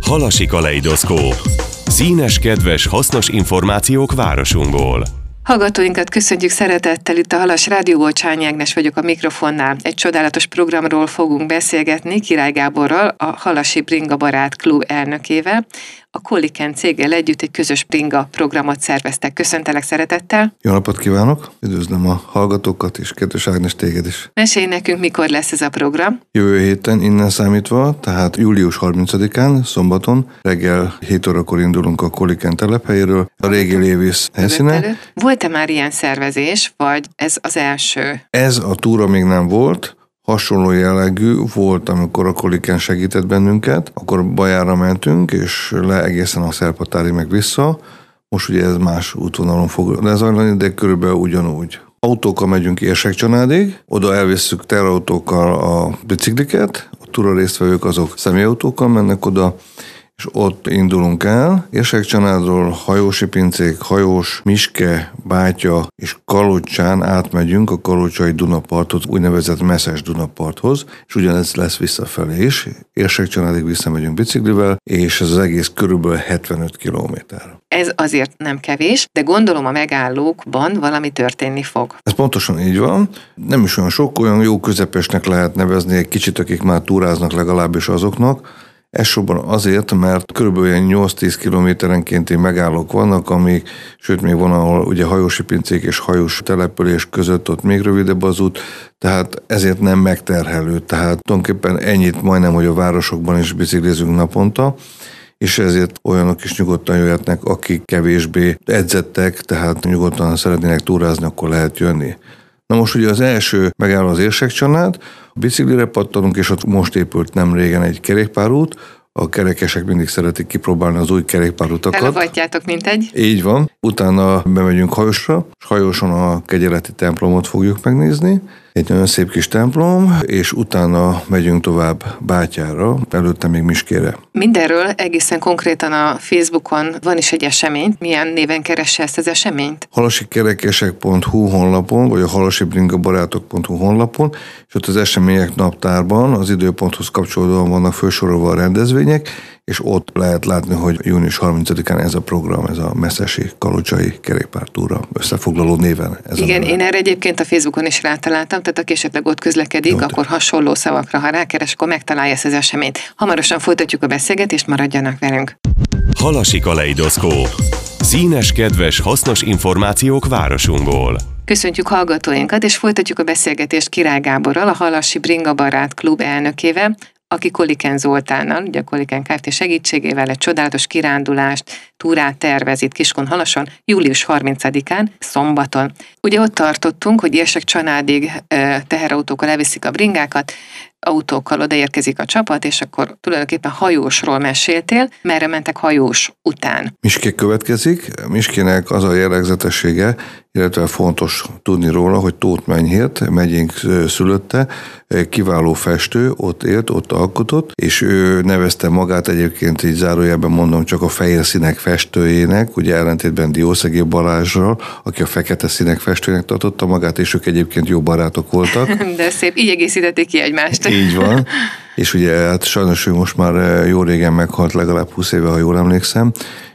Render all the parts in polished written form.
Halasi kaleidoszkóp. Színes, kedves, hasznos információk városunkból. Hallgatóinkat köszöntjük szeretettel, itt a Halas Rádióból, Csányi Ágnes vagyok a mikrofonnál. Egy csodálatos programról fogunk beszélgetni Király Gáborral, a Halasi Bringa Barát Klub elnökével. A Koliken céggel együtt egy közös bringa programot szerveztek. Köszöntelek szeretettel! Jó napot kívánok! Üdvözlöm a hallgatókat és kedves Ágnes, téged is! Mesélj nekünk, mikor lesz ez a program? Jövő héten innen számítva, tehát július 30-án, szombaton, reggel 7 órakor indulunk a Koliken telephelyéről, a régi Lévis helyszínen. Volt-e már ilyen szervezés, vagy ez az első? Ez a túra még nem volt. Hasonló jellegű volt, amikor a Koliken segített bennünket, akkor Bajára mentünk, és le egészen a Szerpatárig meg vissza. Most ugye ez más útvonalon fog lezajlani, de körülbelül ugyanúgy. Autókkal megyünk Érsekcsanádig, oda elvisszük terautókkal a bicikliket, a túra résztvevők azok személyautókkal mennek oda, és ott indulunk el. Érsekcsanádról hajósi pincék, hajós, Miske, Bátya és Kalocsán átmegyünk a kalocsai Dunaparthoz, úgynevezett messzes Dunaparthoz, és ugyanez lesz visszafelé is. Érsekcsanádig visszamegyünk biciklivel, és ez az egész körülbelül 75 kilométer. Ez azért nem kevés, de gondolom a megállókban valami történni fog. Ez pontosan így van. Nem is olyan sok, olyan jó közepesnek lehet nevezni egy kicsit, akik már túráznak legalábbis azoknak. Elsősorban azért, mert körülbelül 8-10 kilométerenkénti megállók vannak, amik, sőt még van, ahol ugye hajósi pincék és hajós település között ott még rövidebb az út, tehát ezért nem megterhelő. Tehát tulajdonképpen ennyit majdnem, hogy a városokban is biciklizünk naponta, és ezért olyanok is nyugodtan jöhetnek, akik kevésbé edzettek, tehát nyugodtan, ha szeretnének túrázni, akkor lehet jönni. Na most ugye az első megálló az Érsekcsanád, a biciklire pattanunk, és ott most épült nem régen egy kerékpárút. A kerekesek mindig szeretik kipróbálni az új kerékpárutakat. Felavatjátok mintegy. Így van. Utána bemegyünk hajósra, és hajóson a Kegyeleti templomot fogjuk megnézni. Egy nagyon szép kis templom, és utána megyünk tovább Bátyára, előtte még Miskére. Mindenről egészen konkrétan a Facebookon van is egy esemény. Milyen néven keresse ezt az eseményt? halasikerekesek.hu honlapon, vagy a halasibringabarátok.hu honlapon, és ott az események naptárban az időponthoz kapcsolódóan vannak felsorolva a rendezvények, és ott lehet látni, hogy június 30-án ez a program, ez a messzesi kalocsai kerékpártúra összefoglaló néven. Igen, én erre egyébként a Facebookon is rátaláltam, tehát aki esetleg ott közlekedik, akkor hasonló szavakra, ha rákeres, akkor megtalálja ezt az eseményt. Hamarosan folytatjuk a beszélgetést, maradjanak velünk. Halasi kaleidoszkóp. Színes, kedves, hasznos információk városunkból. Köszöntjük hallgatóinkat, és folytatjuk a beszélgetést Király Gáborral, a Halasi Bringa Barát Klub elnökével, aki Koliken Zoltánnal, ugye a Koliken Kft. Segítségével egy csodálatos kirándulást, túrát tervez itt Kiskunhalason, július 30-án, szombaton. Ugye ott tartottunk, hogy Érsekcsanádig teherautókkal elviszik a bringákat, autókkal odaérkezik a csapat, és akkor tulajdonképpen hajósról meséltél, merre mentek hajós után. Miske következik. Miskének az a jellegzetessége, illetve fontos tudni róla, hogy Tóth Menyhért, megyénk szülötte, kiváló festő, ott élt, ott alkotott, és ő nevezte magát, egyébként így zárójelben mondom, csak a fehér színek festőjének, ugye ellentétben Diószegé Balázsral, aki a fekete színek festőjének tartotta magát, és ők egyébként jó barátok voltak. De szép, így egészítették ki egymást. Így van. És ugye hát sajnos ő most már jó régen meghalt, legalább 20 éve, ha jól emlékszem,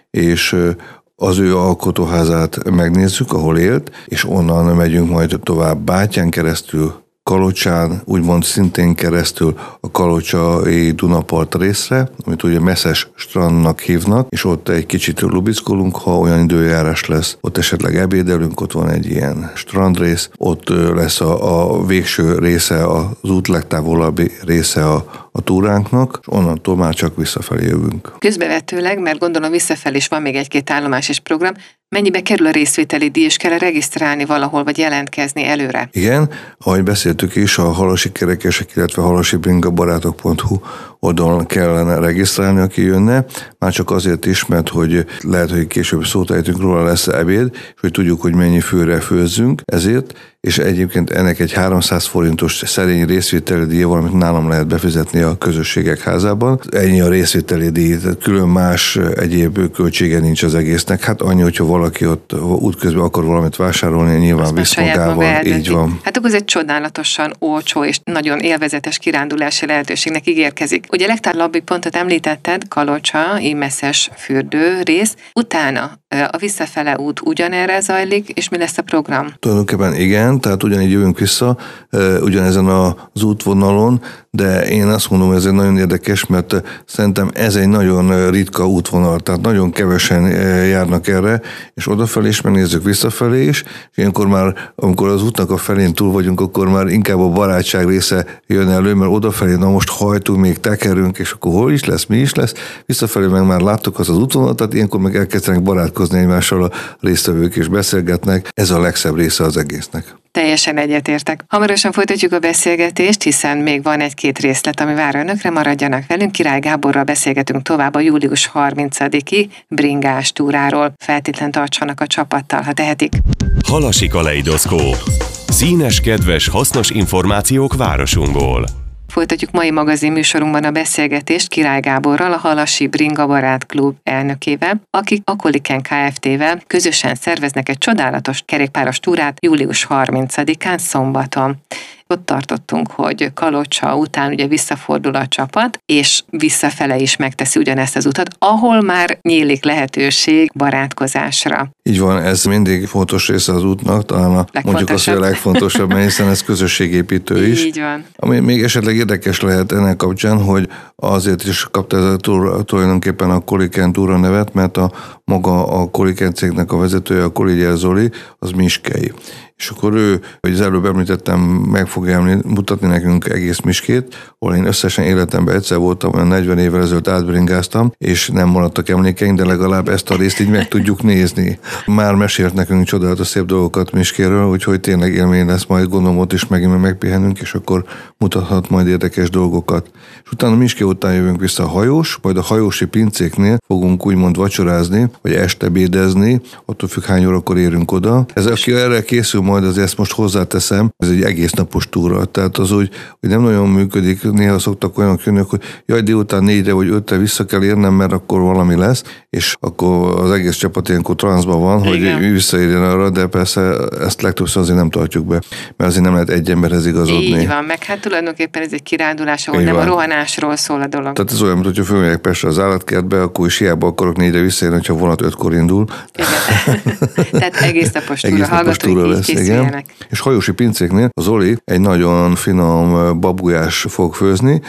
és az ő alkotóházát megnézzük, ahol élt, és onnan megyünk majd tovább Bátyán keresztül, Kalocsán, úgymond szintén keresztül a kalocsai Dunapart részre, amit ugye messzes strandnak hívnak, és ott egy kicsit lubickolunk, ha olyan időjárás lesz. Ott esetleg ebédelünk, ott van egy ilyen strandrész, ott lesz a végső része, az út legtávolabbi része a túránknak, és onnantól már csak visszafelé jövünk. Közbevetőleg, mert gondolom visszafelé is van még egy-két állomás és program, mennyibe kerül a részvételi díj, és kell regisztrálni valahol, vagy jelentkezni előre? Igen, ahogy beszéltük is, a halasikerekesek, illetve halasibringabarátok.hu oldalon kellene regisztrálni, aki jönne, már csak azért is, mert hogy lehet, hogy később szót ejtünk róla, lesz ebéd, és hogy tudjuk, hogy mennyi főre főzzünk, ezért, és egyébként ennek egy 300 forintos szerény részvételi díja, valamit nálam lehet befizetni vezetni a közösségek házában. Ennyi a részvételi díj, tehát külön más egyéb költsége nincs az egésznek. Hát annyi, hogyha valaki ott útközben akar valamit vásárolni, nyilván visz magával. Így van. Hát akkor ez egy csodálatosan olcsó és nagyon élvezetes kirándulási lehetőségnek ígérkezik. Ugye a legtávolabbi pontot említetted, Kalocsa, Imeszes fürdő rész. Utána a visszafele út ugyanerre zajlik, és mi lesz a program? Tulajdonképpen igen, tehát ugyanígy jövünk vissza, ugyanezen az útvonalon, de én azt mondom, hogy ez egy nagyon érdekes, mert szerintem ez egy nagyon ritka útvonal, tehát nagyon kevesen járnak erre, és odafelé is megnézzük, visszafelé is, és ilyenkor már, amikor az útnak a felén túl vagyunk, akkor már inkább a barátság része jön elő, mert odafelé, na most hajtunk, még tekerünk, és akkor hol is lesz, mi is lesz, visszafelé meg már láttuk az útvonalat, tehát ilyenkor meg elkezdenek barátkozni egymással a résztvevők, és beszélgetnek. Ez a legszebb része az egésznek. Teljesen egyetértek. Hamarosan folytatjuk a beszélgetést, hiszen még van egy-két részlet, ami vár önökre, maradjanak velünk. Király Gáborral beszélgetünk tovább a július 30-i bringás túráról. Feltétlen tartsanak a csapattal, ha tehetik. Halasi kaleidoszkóp. Színes, kedves, hasznos információk városunkból. Folytatjuk mai magazin műsorunkban a beszélgetést Király Gáborral, a Halasi Bringa Barát Klub elnökével, akik a Koliken Kft-vel közösen szerveznek egy csodálatos kerékpáros túrát július 30-án szombaton. Ott tartottunk, hogy Kalocsa után ugye visszafordul a csapat, és visszafele is megteszi ugyanezt az utat, ahol már nyílik lehetőség barátkozásra. Így van, ez mindig fontos része az útnak, talán mondjuk azt, hogy a legfontosabb, mert hiszen ez közösségépítő is. Így van. Ami még esetleg érdekes lehet ennek kapcsán, hogy azért is kapta ez a túra, tulajdonképpen a Koliken túra nevet, mert maga a Koliken cégnek a vezetője, a Kolígyel Zoli, az miskei. És akkor ő, hogy az előbb említettem, meg fogja mutatni nekünk egész Miskét, ahol én összesen életemben egyszer voltam, olyan 40 évvel ezelőtt átbringáztam, és nem maradtak emlékeink, de legalább ezt a részt így meg tudjuk nézni. Már mesélt nekünk csodálatos szép dolgokat Miskéről, úgyhogy tényleg élmény lesz, majd gondolom ott is megint megpihenünk, és akkor mutathat majd érdekes dolgokat. És utána Miské után jövünk vissza a hajós, majd a hajósi pincéknél fogunk úgymond vacsorázni, vagy estebédezni, attól függ hány órakor érünk oda. Ez aki erre készül, majd azért ezt most hozzáteszem, ez egy egész napos túra, tehát az úgy, hogy nem nagyon működik, néha szoktak olyanok jönni, hogy jaj, délután 4-re vagy 5-re vissza kell érnem, mert akkor valami lesz, és akkor az egész csapat ilyenkor transzban van, igen, hogy visszaérjen arra, de persze ezt legtöbbször azért nem tartjuk be, mert azért nem lehet egy emberhez igazodni. Így van, meg hát tulajdonképpen ez egy kirándulás, ahol nem a rohanásról szól a dolog. Tehát ez olyan, mint hogyha fölmegyek Pestre az állatkertbe, akkor is hiába akarok 4-re visszaérni, hogyha vonat 5-kor indul. Igen. Tehát egész napos túra, hallgatóink így készüljenek. És hajósi pincéknél az Oli egy nagyon finom babgulyás fog főzni,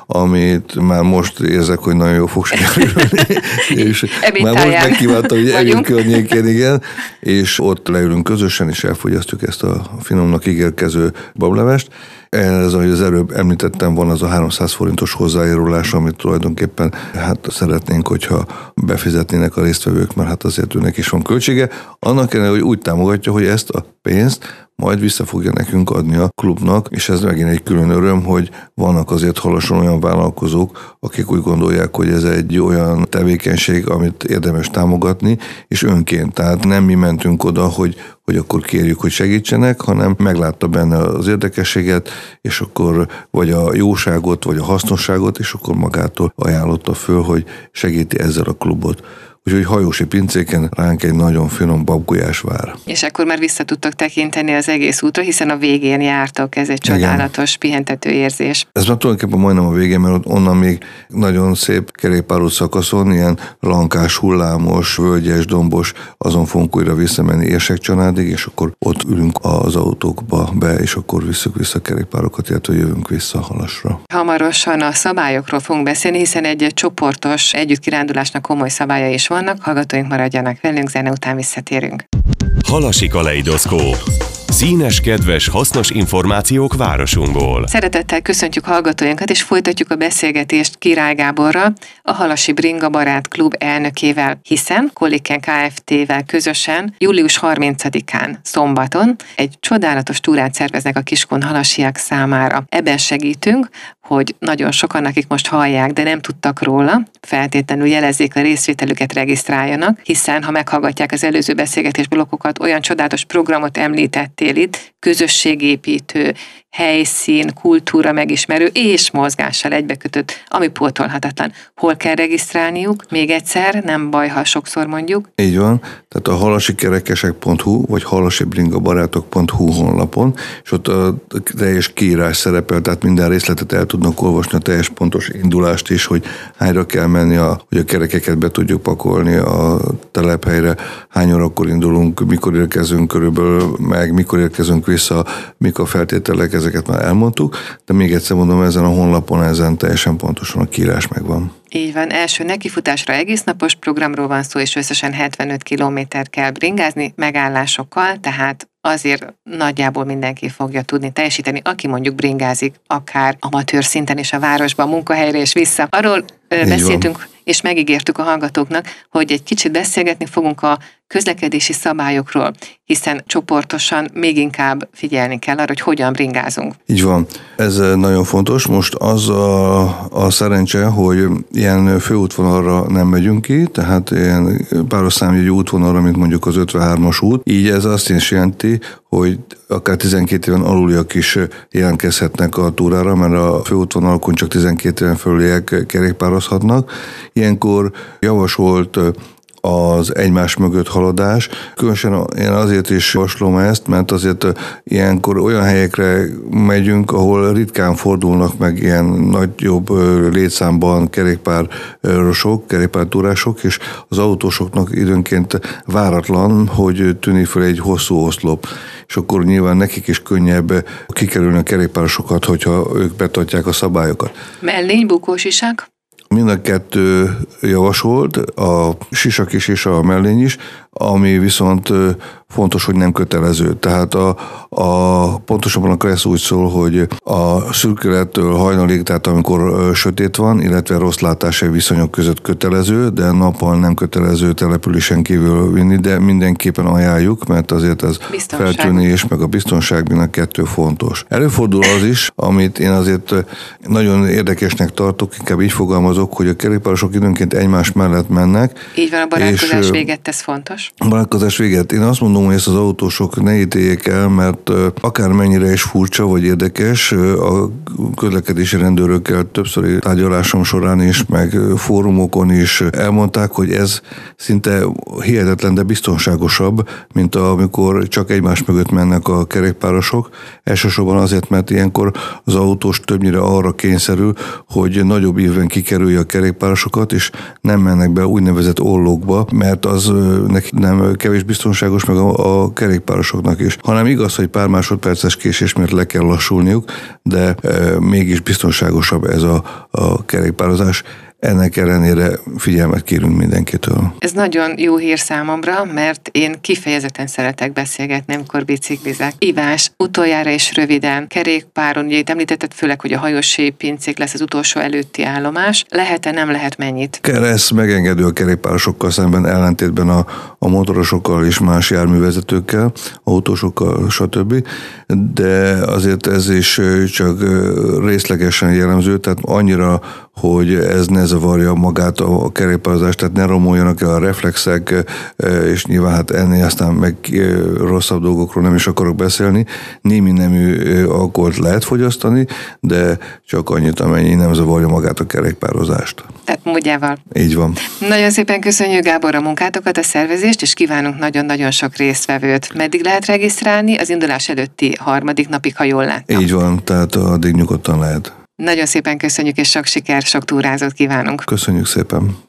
amit már most érzek, hogy nagyon jó fog sikerülni. És már most megkívántam, hogy evét környékén, igen, és ott leülünk közösen, és elfogyasztjuk ezt a finomnak ígérkező bablevest. Ez, ahogy az előbb említettem, van az a 300 forintos hozzájárulás, amit tulajdonképpen hát szeretnénk, hogyha befizetnének a résztvevők, mert hát azért őnek is van költsége. Annak ellenére, hogy úgy támogatja, hogy ezt a pénzt majd vissza fogja nekünk adni a klubnak, és ez megint egy külön öröm, hogy vannak azért Halason olyan vállalkozók, akik úgy gondolják, hogy ez egy olyan tevékenység, amit érdemes támogatni, és önként. Tehát nem mi mentünk oda, hogy akkor kérjük, hogy segítsenek, hanem meglátta benne az érdekességet, és akkor vagy a jóságot, vagy a hasznosságot, és akkor magától ajánlotta föl, hogy segíti ezzel a klubot. Úgyhogy hajósi pincéken ránk egy nagyon finom babgulyás vár. És akkor már vissza tudtok tekinteni az egész útra, hiszen a végén jártok, ez egy csodálatos, pihentető érzés. Ez már tulajdonképpen majdnem a végén, mert onnan még nagyon szép kerékpáros szakaszon, ilyen lankás, hullámos, völgyes, dombos, azon fogunk újra visszamenni Érsekcsanádig, és akkor ott ülünk az autókba be, és akkor visszük vissza kerékpárokat, illetve jövünk vissza Halasra. Hamarosan a szabályokról fogunk beszélni, hiszen egy csoportos együttkirándulásnak komoly szabálya is vannak, hallgatóink maradjanak velünk, zene után visszatérünk. Halasi kaleidoszkóp. Színes, kedves, hasznos információk városunkból. Szeretettel köszöntjük hallgatóinkat, és folytatjuk a beszélgetést Király Gáborral, a Halasi Bringa Barát Klub elnökével, hiszen Koliken Kft-vel közösen július 30-án szombaton egy csodálatos túrát szerveznek a Kiskun halasiak számára. Ebben segítünk, hogy nagyon sokan, akik most hallják, de nem tudtak róla, feltétlenül jelezzék a részvételüket, regisztráljanak, hiszen ha meghallgatják az előző beszélgetés blokkokat, olyan csodálatos programot említettél itt, közösségépítő, helyszín, kultúra megismerő és mozgással egybekötött, ami pótolhatatlan. Hol kell regisztrálniuk? Még egyszer, nem baj, ha sokszor mondjuk. Így van, tehát a halasikerekesek.hu vagy halasibringabarátok.hu honlapon, és ott a teljes kiírás szerepel, tehát minden részletet el tudnak olvasni, a teljes pontos indulást is, hogy hányra kell menni, hogy a kerekeket be tudjuk pakolni a telephelyre, hány órakor indulunk, mikor érkezünk körülbelül, meg mikor érkezünk vissza, mik a feltételek, ezeket már elmondtuk, de még egyszer mondom, ezen a honlapon ezen teljesen pontosan a kiírás megvan. Így van, első nekifutásra egésznapos programról van szó, és összesen 75 kilométert kell bringázni megállásokkal, tehát azért nagyjából mindenki fogja tudni teljesíteni, aki mondjuk bringázik, akár amatőr szinten is a városba, a munkahelyre és vissza. Arról beszéltünk, és megígértük a hallgatóknak, hogy egy kicsit beszélgetni fogunk a közlekedési szabályokról, hiszen csoportosan még inkább figyelni kell arra, hogy hogyan bringázunk. Így van. Ez nagyon fontos. Most az a szerencse, hogy ilyen főútvonalra nem megyünk ki, tehát ilyen páros számjegyű útvonalra, mint mondjuk az 53-as út. Így ez azt is jelenti, hogy akár 12 éven aluliak is jelentkezhetnek a túrára, mert a főútvonalakon csak 12 éven fölüliek kerékpározhatnak. Ilyenkor javasolt az egymás mögött haladás. Különösen én azért is javaslom ezt, mert azért ilyenkor olyan helyekre megyünk, ahol ritkán fordulnak meg ilyen nagyobb létszámban kerékpárosok, kerékpártúrások, és az autósoknak időnként váratlan, hogy tűnik fel egy hosszú oszlop. És akkor nyilván nekik is könnyebb kikerülni a kerékpárosokat, hogyha ők betartják a szabályokat. Mellény, bukósisak? Mind a kettő javasolt, a sisak is és a mellény is, ami viszont fontos, hogy nem kötelező. Tehát pontosabban a KRESZ úgy szól, hogy a szürkülettől hajnalig, tehát amikor sötét van, illetve rossz látási viszonyok között kötelező, de nappal nem kötelező településen kívül vinni, de mindenképpen ajánljuk, mert azért ez feltűnés, meg a biztonság mind a kettő fontos. Előfordul az is, amit én azért nagyon érdekesnek tartok, inkább így fogalmazok, hogy a kerékpárosok időnként egymás mellett mennek. Így van, a barátkozás véget, ez fontos. A barátkozás véget. Én azt mondom, hogy ezt az autósok ne ítéljék el, mert akármennyire is furcsa vagy érdekes, a közlekedési rendőrökkel többszöri tárgyalásom során is, meg fórumokon is elmondták, hogy ez szinte hihetetlen, de biztonságosabb, mint amikor csak egymás mögött mennek a kerékpárosok. Elsősorban azért, mert ilyenkor az autós többnyire arra kényszerül, hogy nagyobb ívben kikerülje a kerékpárosokat, és nem mennek be úgynevezett ollókba, mert az neki nem kevés biztonságos, meg a kerékpárosoknak is. Hanem igaz, hogy pár másodperces késés miatt le kell lassulniuk, de mégis biztonságosabb ez a kerékpározás. Ennek ellenére figyelmet kérünk mindenkitől. Ez nagyon jó hír számomra, mert én kifejezetten szeretek beszélgetni, amikor biciklizek. Ivás, utoljára és röviden, kerékpáron, ugye itt említetted főleg, hogy a hajósi pincék lesz az utolsó előtti állomás. Lehet-e, nem lehet mennyit? KRESZ megengedő a kerékpárosokkal szemben, ellentétben a motorosokkal és más járművezetőkkel, autósokkal, stb. De azért ez is csak részlegesen jellemző, tehát annyira, hogy ez ne zavarja magát a kerékpározást, tehát ne romoljanak el a reflexek, és nyilván hát ennél aztán meg rosszabb dolgokról nem is akarok beszélni. Némi nemű alkoholt lehet fogyasztani, de csak annyit, amennyi nem zavarja magát a kerékpározást. Tehát módjával. Így van. Nagyon szépen köszönjük, Gábor, a munkátokat, a szervezést, és kívánunk nagyon-nagyon sok résztvevőt. Meddig lehet regisztrálni? Az indulás előtti harmadik napig, ha jól láttam. Így van, tehát addig nyugodtan lehet. Nagyon szépen köszönjük, és sok siker, sok túrázót kívánunk. Köszönjük szépen.